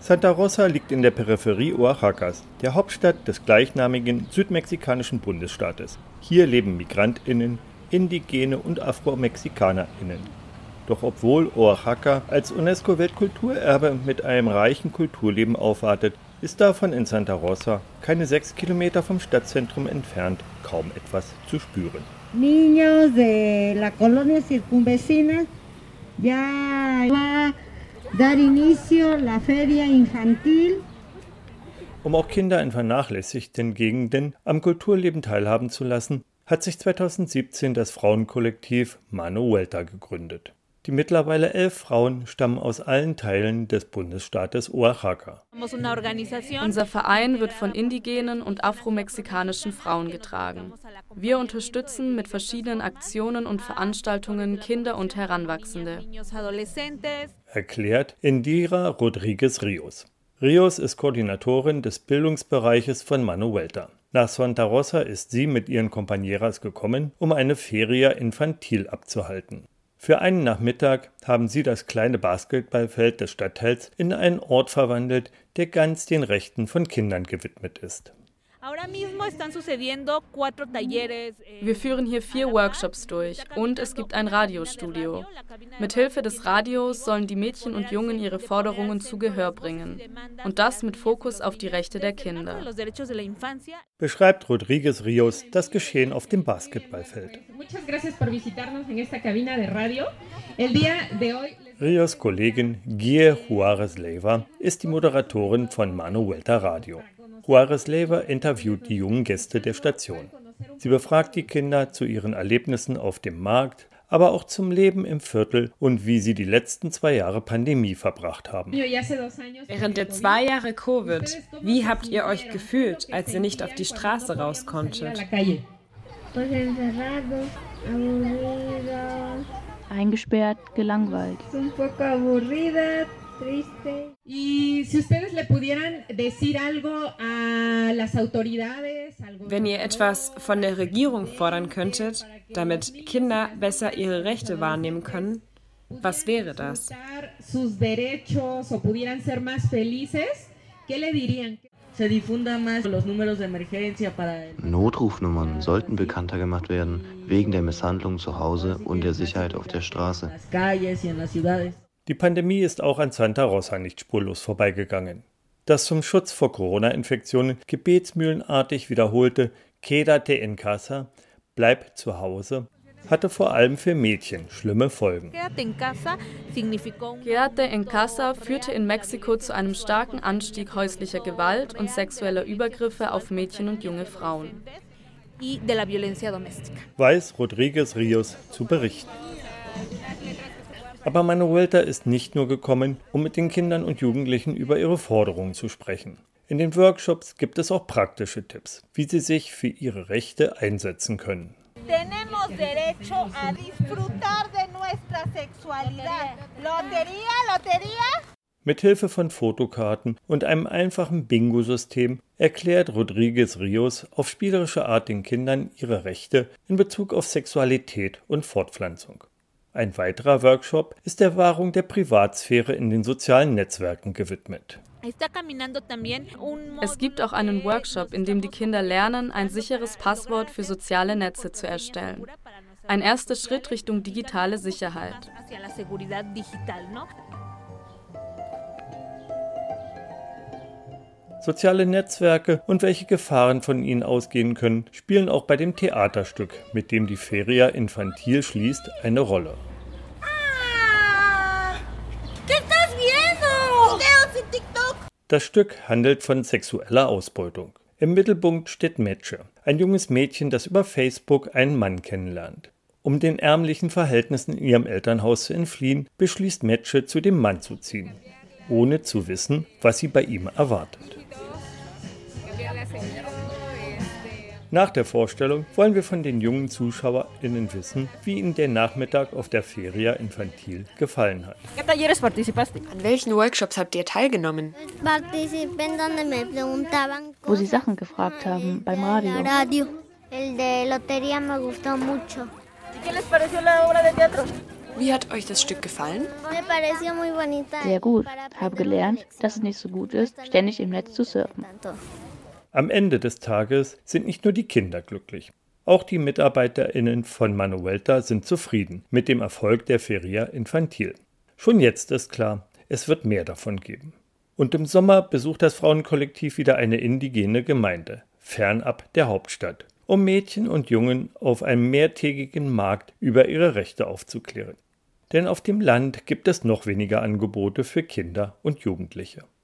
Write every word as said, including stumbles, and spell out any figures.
Santa Rosa liegt in der Peripherie Oaxacas, der Hauptstadt des gleichnamigen südmexikanischen Bundesstaates. Hier leben MigrantInnen, Indigene und AfromexikanerInnen. Doch obwohl Oaxaca als UNESCO-Weltkulturerbe mit einem reichen Kulturleben aufwartet, ist davon in Santa Rosa, keine sechs Kilometer vom Stadtzentrum entfernt, kaum etwas zu spüren. Niños de la colonia circunvecina ya va dar inicio la feria infantil. Um auch Kinder in vernachlässigten Gegenden am Kulturleben teilhaben zu lassen, hat sich zweitausendsiebzehn das Frauenkollektiv Mano Vuelta gegründet. Die mittlerweile elf Frauen stammen aus allen Teilen des Bundesstaates Oaxaca. Unser Verein wird von indigenen und afromexikanischen Frauen getragen. Wir unterstützen mit verschiedenen Aktionen und Veranstaltungen Kinder und Heranwachsende, erklärt Indira Rodriguez Rios. Rios ist Koordinatorin des Bildungsbereiches von Mano Vuelta. Nach Santa Rosa ist sie mit ihren Compañeras gekommen, um eine Feria Infantil abzuhalten. Für einen Nachmittag haben sie das kleine Basketballfeld des Stadtteils in einen Ort verwandelt, der ganz den Rechten von Kindern gewidmet ist. Wir führen hier vier Workshops durch und es gibt ein Radiostudio. Mithilfe des Radios sollen die Mädchen und Jungen ihre Forderungen zu Gehör bringen. Und das mit Fokus auf die Rechte der Kinder. Beschreibt Rodriguez Rios das Geschehen auf dem Basketballfeld. Rios Kollegin Guille Juarez Leiva ist die Moderatorin von Mano Vuelta Radio. Juarez Leiva interviewt die jungen Gäste der Station. Sie befragt die Kinder zu ihren Erlebnissen auf dem Markt, aber auch zum Leben im Viertel und wie sie die letzten zwei Jahre Pandemie verbracht haben. Während der zwei Jahre Covid, wie habt ihr euch gefühlt, als ihr nicht auf die Straße raus konntet? Eingesperrt, gelangweilt. Wenn ihr etwas von der Regierung fordern könntet, damit Kinder besser ihre Rechte wahrnehmen können, was wäre das? Notrufnummern sollten bekannter gemacht werden, wegen der Misshandlung zu Hause und der Sicherheit auf der Straße. Die Pandemie ist auch an Santa Rosa nicht spurlos vorbeigegangen. Das zum Schutz vor Corona-Infektionen gebetsmühlenartig wiederholte Quédate en casa, bleib zu Hause, hatte vor allem für Mädchen schlimme Folgen. Quédate en casa führte in Mexiko zu einem starken Anstieg häuslicher Gewalt und sexueller Übergriffe auf Mädchen und junge Frauen. Weiß Rodriguez Rios zu berichten. Aber Mano Vuelta ist nicht nur gekommen, um mit den Kindern und Jugendlichen über ihre Forderungen zu sprechen. In den Workshops gibt es auch praktische Tipps, wie sie sich für ihre Rechte einsetzen können. Tenemos derecho a disfrutar de nuestra sexualidad. Lotería, lotería. Mithilfe von Fotokarten und einem einfachen Bingo-System erklärt Rodriguez Rios auf spielerische Art den Kindern ihre Rechte in Bezug auf Sexualität und Fortpflanzung. Ein weiterer Workshop ist der Wahrung der Privatsphäre in den sozialen Netzwerken gewidmet. Es gibt auch einen Workshop, in dem die Kinder lernen, ein sicheres Passwort für soziale Netze zu erstellen. Ein erster Schritt Richtung digitale Sicherheit. Soziale Netzwerke und welche Gefahren von ihnen ausgehen können, spielen auch bei dem Theaterstück, mit dem die Feria Infantil schließt, eine Rolle. Das Stück handelt von sexueller Ausbeutung. Im Mittelpunkt steht Meche, ein junges Mädchen, das über Facebook einen Mann kennenlernt. Um den ärmlichen Verhältnissen in ihrem Elternhaus zu entfliehen, beschließt Meche, zu dem Mann zu ziehen, ohne zu wissen, was sie bei ihm erwartet. Nach der Vorstellung wollen wir von den jungen ZuschauerInnen wissen, wie ihnen der Nachmittag auf der Feria Infantil gefallen hat. An welchen Workshops habt ihr teilgenommen? Wo sie Sachen gefragt haben, beim Radio. Wie hat euch das Stück gefallen? Sehr gut. Habe gelernt, dass es nicht so gut ist, ständig im Netz zu surfen. Am Ende des Tages sind nicht nur die Kinder glücklich. Auch die MitarbeiterInnen von Manuelta sind zufrieden mit dem Erfolg der Feria Infantil. Schon jetzt ist klar, es wird mehr davon geben. Und im Sommer besucht das Frauenkollektiv wieder eine indigene Gemeinde, fernab der Hauptstadt, um Mädchen und Jungen auf einem mehrtägigen Markt über ihre Rechte aufzuklären. Denn auf dem Land gibt es noch weniger Angebote für Kinder und Jugendliche.